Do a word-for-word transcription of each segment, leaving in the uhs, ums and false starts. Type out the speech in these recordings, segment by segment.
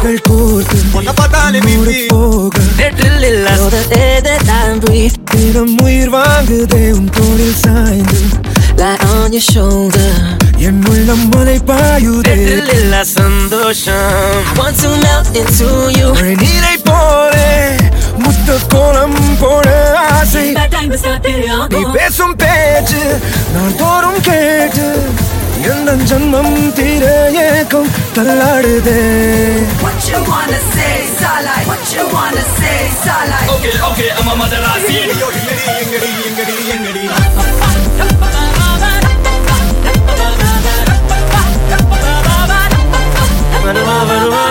கண்கள் கோர்த்து உன்னை பார்த்தாலே பிபி போக Little illa know the air that I breathe. தினம் உயிர் வாங்குதே உன் தோளில் சாய்ந்து Lie on your shoulder. என் உள்ளம் மலை பாயுதே Little illa sandosham. I want to melt into you. மழை நீரை போலே முத்த கோலம் போட ஆசை நீ பேசும் பேச்சு நான் தோறும் கேட்டு எந்த ஜன்மம் தீர ஏக்கம் தள்ளாடுதே. What you wanna say, Starlight? What you wanna say, Starlight? Okay, okay, I'm a Madarasi. எங்கடி எங்கடி எங்கடி Varuma varuma.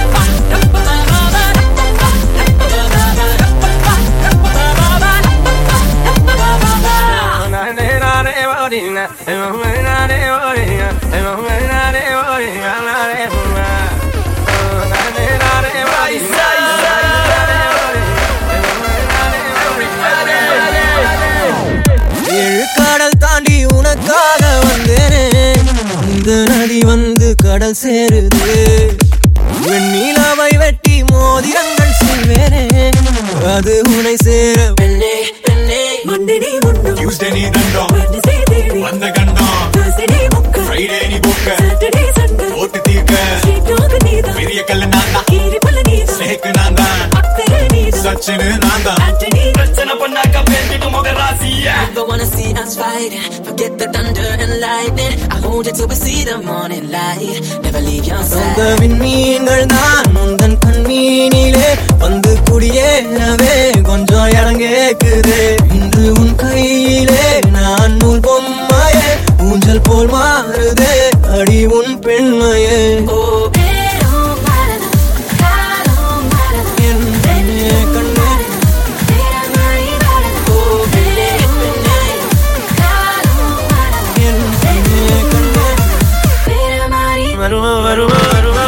ஏழு கடல் தாண்டி உனக்காக வந்தேனே இந்த நதி வந்து கடல் சேருது வெண்ணிலாவை வெட்டி மோதிரங்கள் செய்வேனே அது உனை சேர Penne penne. Monday ni mundu, Tuesday நீ தண்டம் Wednesday தேடி, வந்த கண்டம் Thursday ni முக்க, Friday நீ போக்க Saturday Sunday, ஓட்டு தீர்க்க Street dog நீதான், பெரிய கல்லு நான் தான் கீரி பல்ல நீதான், ஸ்னேக் நான் தான் அக்கறை நீதான், சச்சினு நான் தான் Anthony பிரச்சனை பண்ணாக்க பேசிட்டு Madarasi. Never wanna see us fighting. Forget the thunder and lightning. I hold you till we see the morning light. Never leave your அந்த side. விண்மீன்கள் தான் உந்தன் கண்மீனிலே வந்து குடியேறவே கொஞ்சம் இடம் கேக்குது இன்று உன் கையிலே நான் நூல் பொம்மையே ஊஞ்சல் போல் மாறுதே அடி உன் பெண்மையே Oh, Pero marada, caro marada, என் பெண்ணே கண்ணே Tera mari marada, oh, penne penne. caro marada, என் பெண்ணே கண்ணே Tera mari Varuma varuma varuma.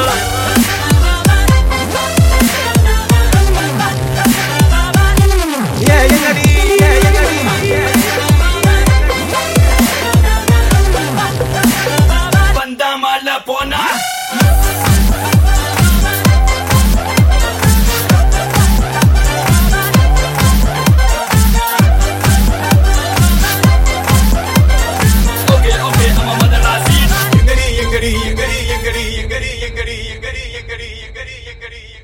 ஏ எங்கடி ஏ எங்கடி வந்தா மழை போனா Okay, okay, I'm a Madarasi. எங்கடி எங்கடி எங்கடி எங்கடி எங்கடி எங்கடி எங்கடி எங்கடி எங்கடி எங்கடி